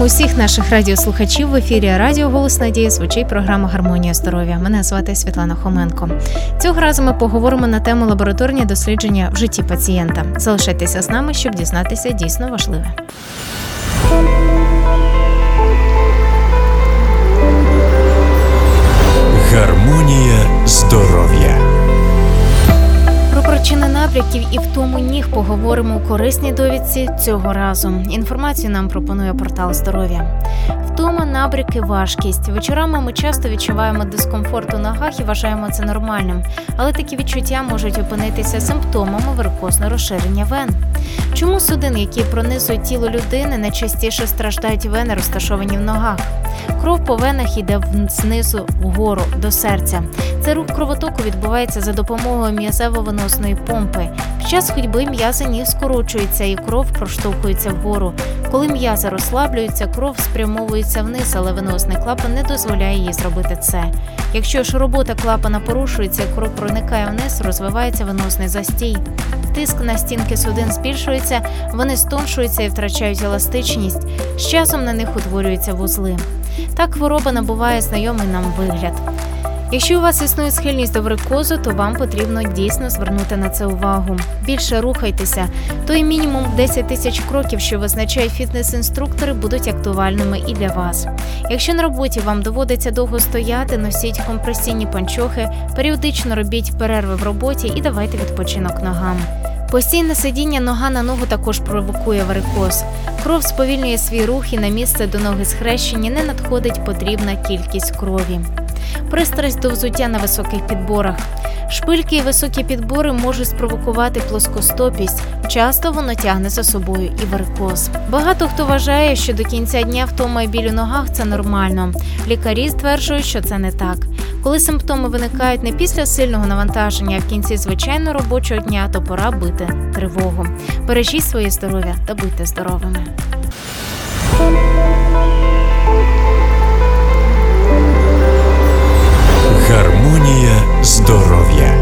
Вітаємо усіх наших радіослухачів. В ефірі Радіо Голос Надії звучить програма «Гармонія здоров'я». Мене звати Світлана Хоменко. Цього разу ми поговоримо на тему лабораторні дослідження в житті пацієнта. Залишайтеся з нами, щоб дізнатися дійсно важливе. Гармонія здоров'я. Про причини набряків і втому ніг поговоримо у корисній довідці цього разу. Інформацію нам пропонує портал здоров'я. Втома, набряки, важкість. Вечорами ми часто відчуваємо дискомфорт у ногах і вважаємо це нормальним. Але такі відчуття можуть опинитися симптомами варикозного розширення вен. Чому судин, які пронизують тіло людини, найчастіше страждають вени, розташовані в ногах? Кров по венах йде знизу вгору, до серця. Цей рух кровотоку відбувається за допомогою м'язево-венозної помпи. Під час ходьби м'язи ніг скорочуються і кров проштовхується вгору. Коли м'язи розслаблюються, кров спрямовується вниз, але венозний клапан не дозволяє їй зробити це. Якщо ж робота клапана порушується, кров проникає вниз, розвивається венозний застій. Тиск на стінки судин збільшується, вони стоншуються і втрачають еластичність. З часом на них утворюються вузли. Так хвороба набуває знайомий нам вигляд. Якщо у вас існує схильність до варикозу, то вам потрібно дійсно звернути на це увагу. Більше рухайтеся. Той мінімум 10 тисяч кроків, що визначають фітнес-інструктори, будуть актуальними і для вас. Якщо на роботі вам доводиться довго стояти, носіть компресійні панчохи, періодично робіть перерви в роботі і давайте відпочинок ногам. Постійне сидіння нога на ногу також провокує варикоз. Кров сповільнює свій рух і на місце до ноги схрещення не надходить потрібна кількість крові. Пристрасть до взуття на високих підборах. Шпильки і високі підбори можуть спровокувати плоскостопість. Часто воно тягне за собою і варикоз. Багато хто вважає, що до кінця дня втома і біль у ногах – це нормально. Лікарі стверджують, що це не так. Коли симптоми виникають не після сильного навантаження, а в кінці звичайного робочого дня, то пора бити тривогу. Бережіть своє здоров'я та будьте здоровими. Гармонія здоров'я.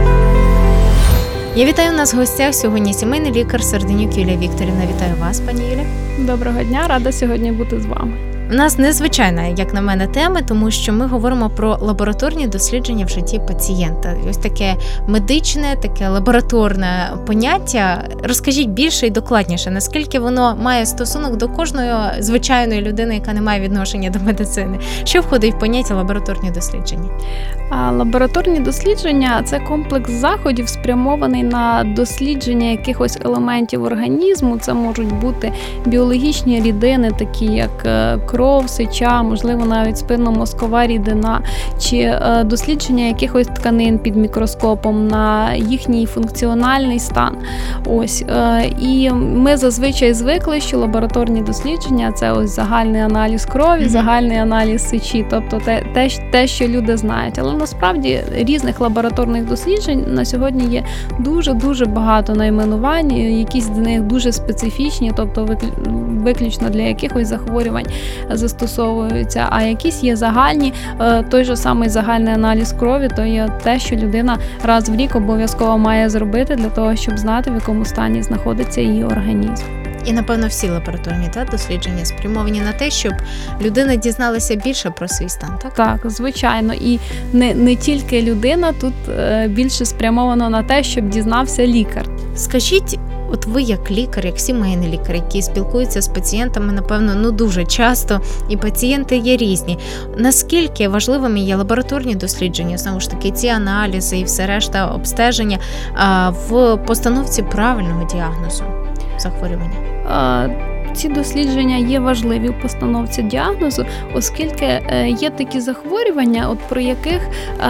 Я вітаю нас в гостях сьогодні сімейний лікар Серденюк Юлія Вікторівна. Вітаю вас, пані Юля. Доброго дня, рада сьогодні бути з вами. У нас незвичайна, як на мене, тема, тому що ми говоримо про лабораторні дослідження в житті пацієнта. Ось таке медичне, таке лабораторне поняття. Розкажіть більше і докладніше, наскільки воно має стосунок до кожної звичайної людини, яка не має відношення до медицини. Що входить в поняття лабораторні дослідження? Лабораторні дослідження – це комплекс заходів, спрямований на дослідження якихось елементів організму. Це можуть бути біологічні рідини, такі як кров, сеча, можливо, навіть спинномозкова рідина, чи дослідження якихось тканин під мікроскопом на їхній функціональний стан. Ось. І ми зазвичай звикли, що лабораторні дослідження – це ось загальний аналіз крові, загальний аналіз сечі, тобто те, що люди знають. Але насправді різних лабораторних досліджень на сьогодні є дуже-дуже багато найменувань, якісь з них дуже специфічні, тобто виключно для якихось захворювань застосовуються, а якісь є загальні. Той же самий загальний аналіз крові, то є те, що людина раз в рік обов'язково має зробити для того, щоб знати, в якому стані знаходиться її організм. І, напевно, всі лабораторні дослідження спрямовані на те, щоб людина дізналася більше про свій стан, так? Так, звичайно. І не тільки людина, тут більше спрямовано на те, щоб дізнався лікар. Скажіть, от ви як лікар, як сімейний лікар, який спілкується з пацієнтами, напевно, дуже часто, і пацієнти є різні. Наскільки важливими є лабораторні дослідження, знову ж таки, ці аналізи і все решта обстеження в постановці правильного діагнозу захворювання? Ці дослідження є важливі в постановці діагнозу, оскільки є такі захворювання, про яких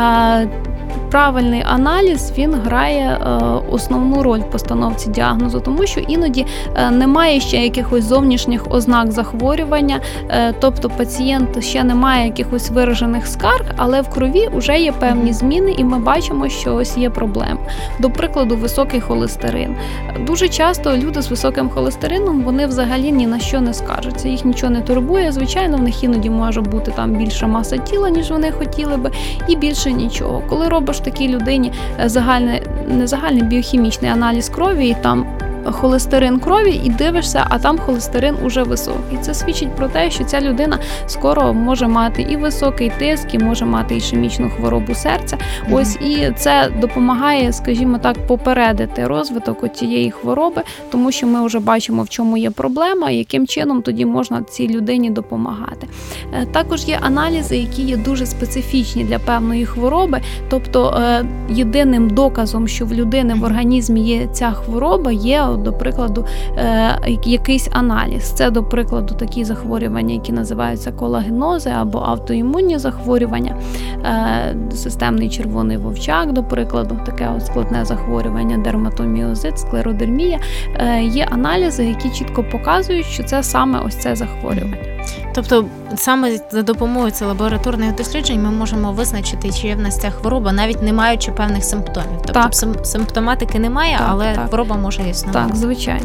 правильний аналіз, він грає основну роль в постановці діагнозу, тому що іноді немає ще якихось зовнішніх ознак захворювання, тобто пацієнт ще не має якихось виражених скарг, але в крові вже є певні зміни, і ми бачимо, що ось є проблема. До прикладу, високий холестерин. Дуже часто люди з високим холестерином, вони взагалі ні на що не скаржаться, їх нічого не турбує, звичайно, в них іноді може бути там більша маса тіла, ніж вони хотіли би, і більше нічого. Коли робиш такій людині не загальний біохімічний аналіз крові, і там холестерин крові і дивишся, а там холестерин уже високий. Це свідчить про те, що ця людина скоро може мати і високий тиск, і може мати ішемічну хворобу серця. Ось, і це допомагає, скажімо так, попередити розвиток цієї хвороби, тому що ми вже бачимо, в чому є проблема, і яким чином тоді можна цій людині допомагати. Також є аналізи, які є дуже специфічні для певної хвороби, тобто єдиним доказом, що в людини в організмі є ця хвороба, є, до прикладу, якийсь аналіз. Це, до прикладу, такі захворювання, які називаються колагенози або автоімунні захворювання, системний червоний вовчак, до прикладу, таке складне захворювання, дерматоміозит, склеродермія. Є аналізи, які чітко показують, що це саме ось це захворювання. Тобто саме за допомогою цих лабораторних досліджень ми можемо визначити, чи є в нас ця хвороба, навіть не маючи певних симптомів. Тобто симптоматики немає, але хвороба може існувати. Так, звичайно.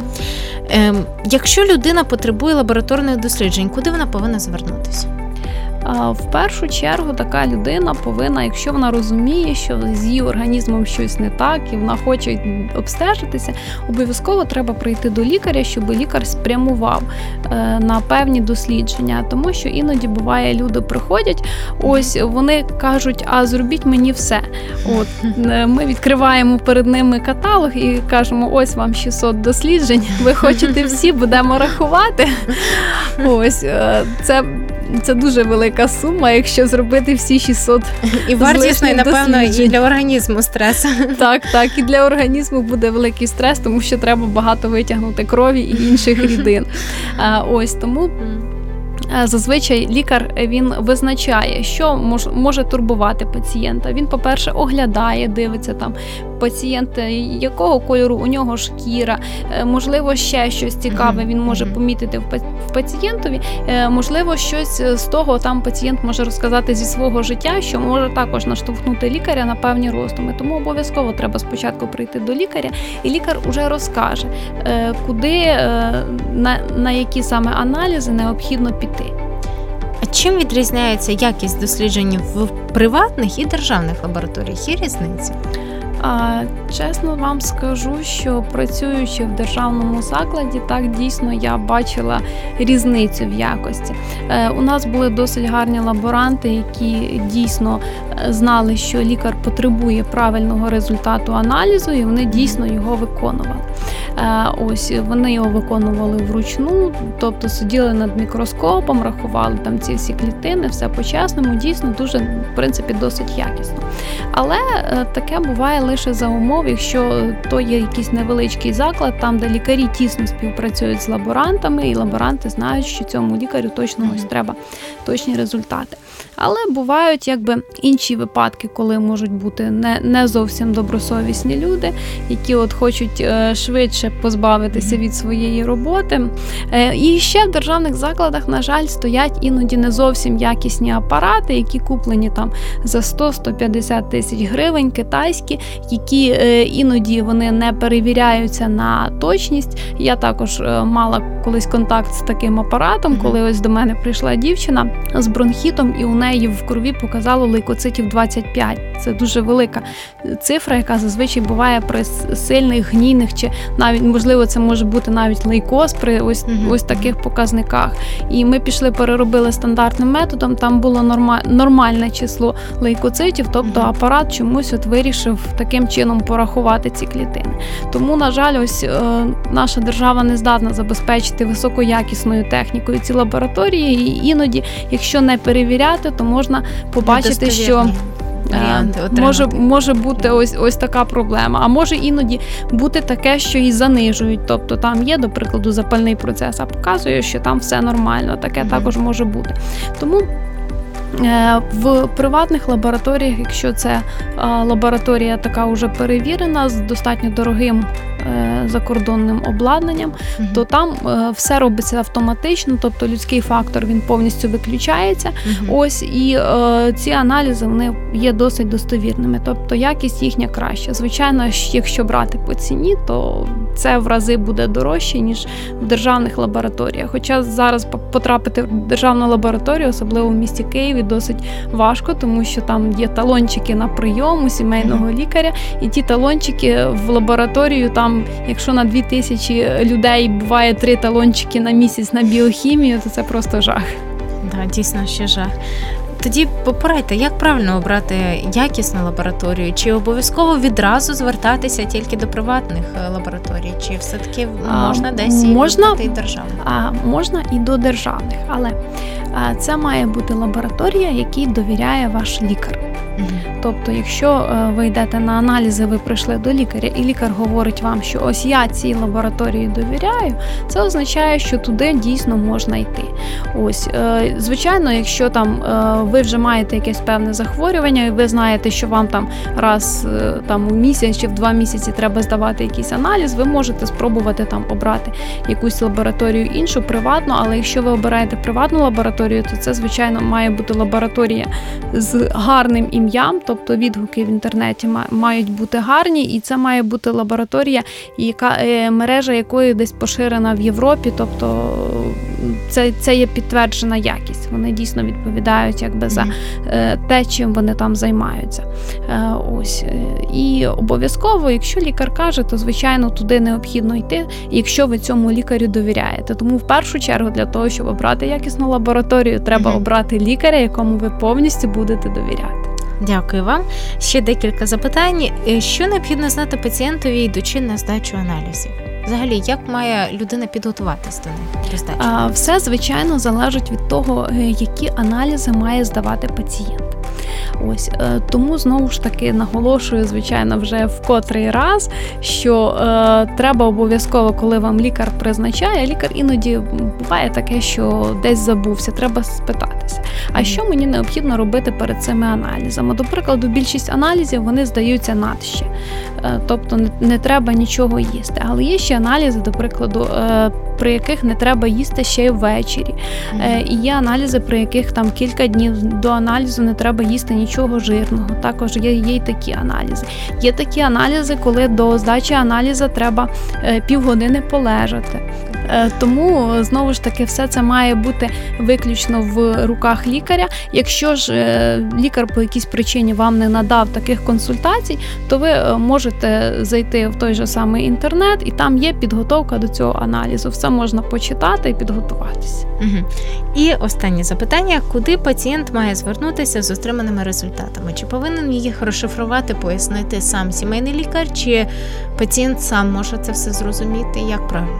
Якщо людина потребує лабораторних досліджень, куди вона повинна звернутися? В першу чергу така людина повинна, якщо вона розуміє, що з її організмом щось не так і вона хоче обстежитися, обов'язково треба прийти до лікаря, щоб лікар спрямував на певні дослідження. Тому що іноді буває, люди приходять, ось вони кажуть, а зробіть мені все. От, ми відкриваємо перед ними каталог і кажемо, ось вам 600 досліджень, ви хочете всі, будемо рахувати. Ось, це дуже велика сума, якщо зробити всі 600 і вартісно, і, напевно, і для організму стрес. Так, і для організму буде великий стрес, тому що треба багато витягнути крові і інших рідин. Ось, тому зазвичай лікар, він визначає, що може турбувати пацієнта. Він, по-перше, оглядає, дивиться там пацієнт, якого кольору у нього шкіра, можливо, ще щось цікаве він може помітити в пацієнтові, можливо, щось з того там пацієнт може розказати зі свого життя, що може також наштовхнути лікаря на певні роздуми. Тому обов'язково треба спочатку прийти до лікаря, і лікар уже розкаже, куди, на які саме аналізи необхідно піти. А чим відрізняється якість досліджень в приватних і державних лабораторіях? Є різниця? Чесно вам скажу, що працюючи в державному закладі, так дійсно я бачила різницю в якості. У нас були досить гарні лаборанти, які дійсно знали, що лікар потребує правильного результату аналізу, і вони дійсно його виконували. Ось вони його виконували вручну, тобто сиділи над мікроскопом, рахували там ці всі клітини, все по-чесному, дійсно дуже, в принципі, досить якісно. Але таке буває лише за умов, якщо то є якийсь невеличкий заклад, там, де лікарі тісно співпрацюють з лаборантами, і лаборанти знають, що цьому лікарю точно ось треба точні результати. Але бувають інші випадки, коли можуть бути не зовсім добросовісні люди, які хочуть швидше позбавитися від своєї роботи. І ще в державних закладах, на жаль, стоять іноді не зовсім якісні апарати, які куплені там за 100-150 тисяч гривень, китайські, які іноді вони не перевіряються на точність. Я також мала колись контакт з таким апаратом, коли ось до мене прийшла дівчина з бронхітом, і у неї в крові показало лейкоцитів 25. Це дуже велика цифра, яка зазвичай буває при сильних, гнійних, чи навіть, можливо, це може бути навіть лейкоз при ось таких показниках. І ми пішли, переробили стандартним методом, там було нормальне число лейкоцитів, тобто апарат чомусь вирішив таким чином порахувати ці клітини. Тому, на жаль, ось наша держава не здатна забезпечити високоякісною технікою ці лабораторії, і іноді, якщо не перевіряти, то можна побачити, що може бути ось така проблема. А може іноді бути таке, що і занижують. Тобто там є, до прикладу, запальний процес, а показує, що там все нормально. Таке також може бути. Тому в приватних лабораторіях, якщо це лабораторія така вже перевірена з достатньо дорогим закордонним обладнанням, то там все робиться автоматично, тобто людський фактор, він повністю виключається. Ось, і ці аналізи, вони є досить достовірними, тобто якість їхня краща. Звичайно, якщо брати по ціні, то це в рази буде дорожче, ніж в державних лабораторіях. Хоча зараз потрапити в державну лабораторію, особливо в місті Києві, досить важко, тому що там є талончики на прийом у сімейного лікаря, і ті талончики в лабораторію там там, якщо на 2000 людей буває 3 талончики на місяць на біохімію, то це просто жах. Так, дійсно, ще жах. Тоді порадьте, як правильно обрати якісну лабораторію? Чи обов'язково відразу звертатися тільки до приватних лабораторій? Чи все-таки можна десь і державних? Можна і до державних, але це має бути лабораторія, якій довіряє ваш лікар. Тобто, якщо ви йдете на аналізи, ви прийшли до лікаря, і лікар говорить вам, що ось я цій лабораторії довіряю, це означає, що туди дійсно можна йти. Ось, звичайно, якщо там ви вже маєте якесь певне захворювання, і ви знаєте, що вам там раз там у місяць чи в 2 місяці треба здавати якийсь аналіз, ви можете спробувати там обрати якусь лабораторію іншу, приватну, але якщо ви обираєте приватну лабораторію, то це, звичайно, має бути лабораторія з гарним ім'ям, тобто відгуки в інтернеті мають бути гарні, і це має бути лабораторія, мережа якої десь поширена в Європі, тобто це є підтверджена якість. Вони дійсно відповідають якби за те, чим вони там займаються. Ось. І обов'язково, якщо лікар каже, то, звичайно, туди необхідно йти, якщо ви цьому лікарю довіряєте. Тому в першу чергу для того, щоб обрати якісну лабораторію, треба обрати лікаря, якому ви повністю будете довіряти. Дякую вам. Ще декілька запитань. Що необхідно знати пацієнтові, йдучи на здачу аналізів? Взагалі, як має людина підготуватись до них? До здачі? Все, звичайно, залежить від того, які аналізи має здавати пацієнт. Ось, тому, знову ж таки, наголошую, звичайно, вже в котрий раз, що треба обов'язково, коли вам лікар призначає, лікар іноді буває таке, що десь забувся, треба спитатися. А що мені необхідно робити перед цими аналізами? До прикладу, більшість аналізів, вони здаються надще. Тобто не треба нічого їсти. Але є ще аналізи, до прикладу, при яких не треба їсти ще й ввечері. І є аналізи, при яких там кілька днів до аналізу не треба їсти нічого жирного. Також є й такі аналізи. Є такі аналізи, коли до здачі аналізу треба півгодини полежати. Тому, знову ж таки, все це має бути виключно в руках лікаря. Якщо ж лікар по якійсь причині вам не надав таких консультацій, то ви можете зайти в той же самий інтернет, і там є підготовка до цього аналізу. Все можна почитати і підготуватися. І останнє запитання. Куди пацієнт має звернутися з отриманими результатами? Чи повинен їх розшифрувати, пояснити сам сімейний лікар, чи пацієнт сам може це все зрозуміти? Як правильно?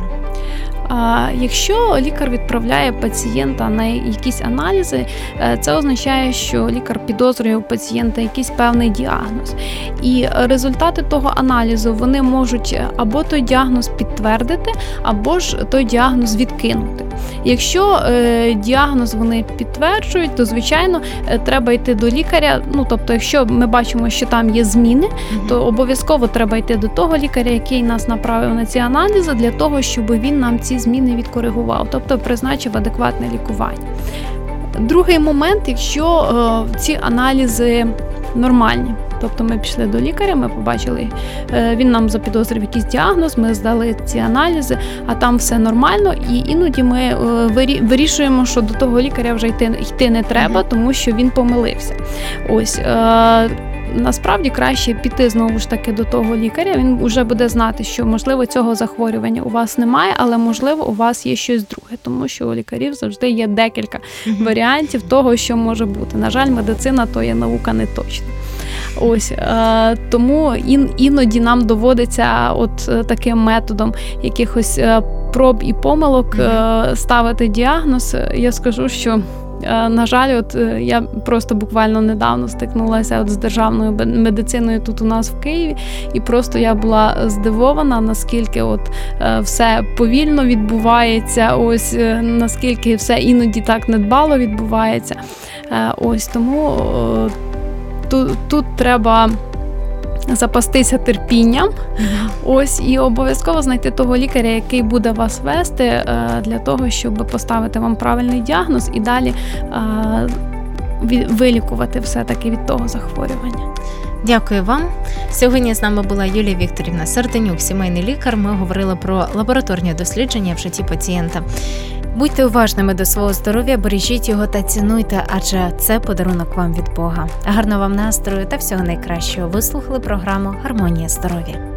Якщо лікар відправляє пацієнта на якісь аналізи, це означає, що лікар підозрює у пацієнта якийсь певний діагноз. І результати того аналізу, вони можуть або той діагноз підтвердити, або ж той діагноз відкинути. Якщо діагноз вони підтверджують, то, звичайно, треба йти до лікаря. Тобто, якщо ми бачимо, що там є зміни, то обов'язково треба йти до того лікаря, який нас направив на ці аналізи, для того, щоб він нам ці зміни відкоригував, тобто призначив адекватне лікування. Другий момент, якщо ці аналізи нормальні, тобто ми пішли до лікаря, ми побачили, він нам запідозрив якийсь діагноз, ми здали ці аналізи, а там все нормально, і іноді ми вирішуємо, що до того лікаря вже йти не треба, тому що він помилився. Ось, насправді краще піти знову ж таки до того лікаря, він вже буде знати, що, можливо, цього захворювання у вас немає, але, можливо, у вас є щось друге, тому що у лікарів завжди є декілька варіантів того, що може бути. На жаль, медицина то є наука не точна. Ось, тому іноді нам доводиться от таким методом якихось проб і помилок ставити діагноз. Я скажу, що на жаль, я просто буквально недавно стикнулася з державною медициною тут у нас в Києві, і просто я була здивована, наскільки все повільно відбувається, ось наскільки все іноді так недбало відбувається. Ось тому тут треба запастися терпінням, ось, і обов'язково знайти того лікаря, який буде вас вести для того, щоб поставити вам правильний діагноз і далі вилікувати все-таки від того захворювання. Дякую вам. Сьогодні з нами була Юлія Вікторівна Сартанюк, сімейний лікар. Ми говорили про лабораторні дослідження в житті пацієнта. Будьте уважними до свого здоров'я, бережіть його та цінуйте, адже це подарунок вам від Бога. Гарного вам настрою та всього найкращого. Ви слухали програму «Гармонія здоров'я».